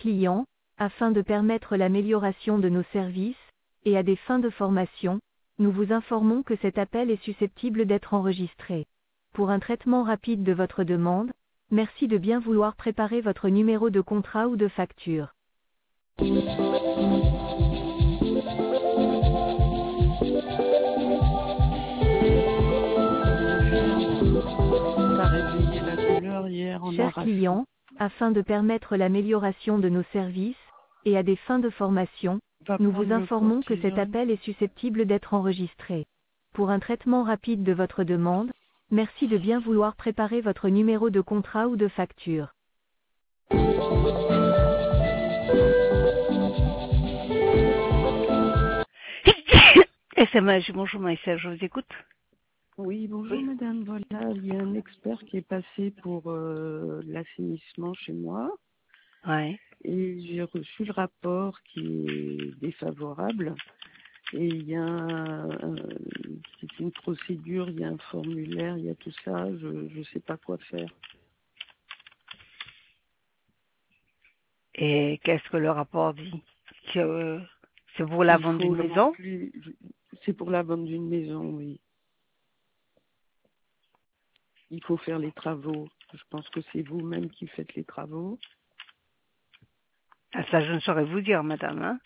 clients, afin de permettre l'amélioration de nos services, et à des fins de formation, nous vous informons que cet appel est susceptible d'être enregistré. Pour un traitement rapide de votre demande, merci de bien vouloir préparer votre numéro de contrat ou de facture. T'as réveillé la douleur hier en Chers arrachant. clients, afin de permettre l'amélioration de nos services, et à des fins de formation, Va nous prendre vous le informons que cet cortisone. appel est susceptible d'être enregistré. Pour un traitement rapide de votre demande, merci de bien vouloir préparer votre numéro de contrat ou de facture. SMH, bonjour Maïssa, je vous écoute. Oui, bonjour madame. Voilà, il y a un expert qui est passé pour l'assainissement chez moi Ouais. et j'ai reçu le rapport qui est défavorable. Et il y a c'est une procédure, il y a un formulaire, il y a tout ça, je ne sais pas quoi faire. Et qu'est-ce que le rapport dit? Que c'est pour la Il vente faut d'une maison? c'est pour la vente d'une maison, oui. Il faut faire les travaux. Je pense que c'est vous-même qui faites les travaux. Ah, ça, je ne saurais vous dire, madame. Hein.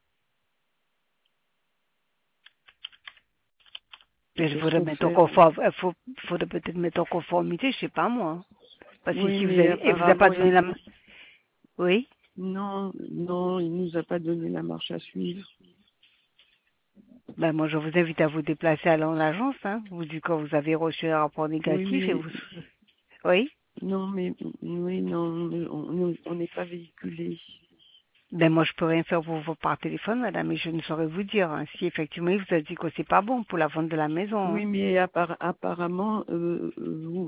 Mais il Qu'est-ce faudrait qu'on mettre en fait? faudrait peut-être mettre en conformité, je sais pas moi. Parce que Oui, si vous mais avez, et vous avez pas apparemment, donné la, oui. non, il nous a pas donné la marche à suivre. Ben moi, je vous invite à vous déplacer à l'agence. Hein. Vous dites quand vous avez reçu un rapport Oui, négatif et mais vous, oui. non, mais oui, non, on n'est pas véhiculé. Ben moi, je peux rien faire pour vous par téléphone, madame, mais je ne saurais vous dire hein, si effectivement il vous a dit que c'est pas bon pour la vente de la maison. Hein. Oui, mais apparemment, vous,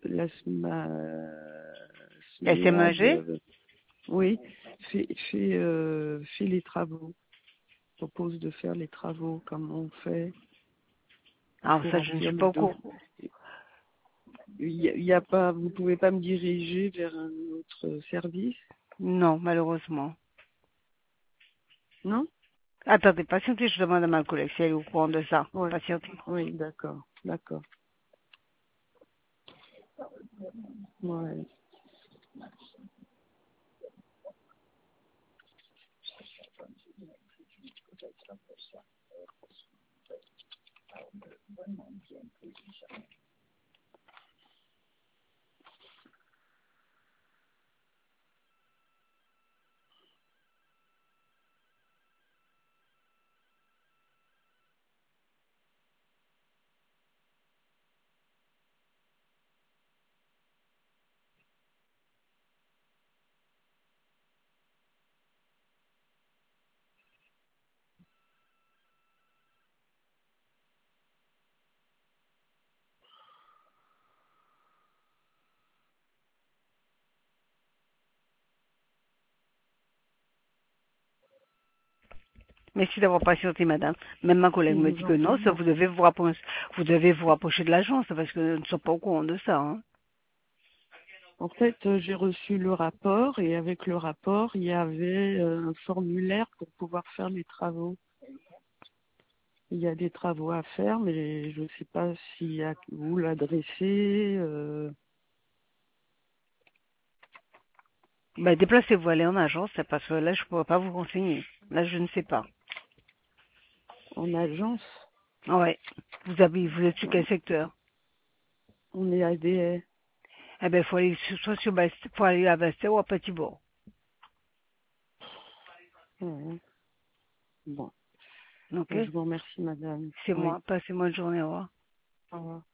Sméad, SMAG. oui, fait les travaux, propose de faire les travaux comme on fait. Il Alors faut ça, je ne remplir suis le pas au dos. courant. Il y a pas, vous pouvez pas me diriger vers un autre service, Non, malheureusement. non? Attendez, patientez, je demande à ma collègue si elle est au courant de ça. Oui, Patientez. oui, d'accord, d'accord. Ouais. Merci d'avoir patienté, madame. Même ma collègue Je me vous dit en que non, prie. ça vous devez vous rapprocher de l'agence parce que nous ne sommes pas au courant de ça. Hein. En fait, j'ai reçu le rapport et avec le rapport, il y avait un formulaire pour pouvoir faire les travaux. Il y a des travaux à faire, mais je ne sais pas si à vous l'adressez. Ben, déplacez-vous, allez en agence, parce que là, je ne pourrais pas vous renseigner. Là, je ne sais pas. En agence. Ouais. Vous êtes sur quel secteur? On est ADR. Eh ben, faut aller à Bastia ou à Petit-Bourg. Ouais. Bon, Ok? je vous remercie, madame. C'est Oui. moi. Passez-moi une journée, au revoir. Au revoir.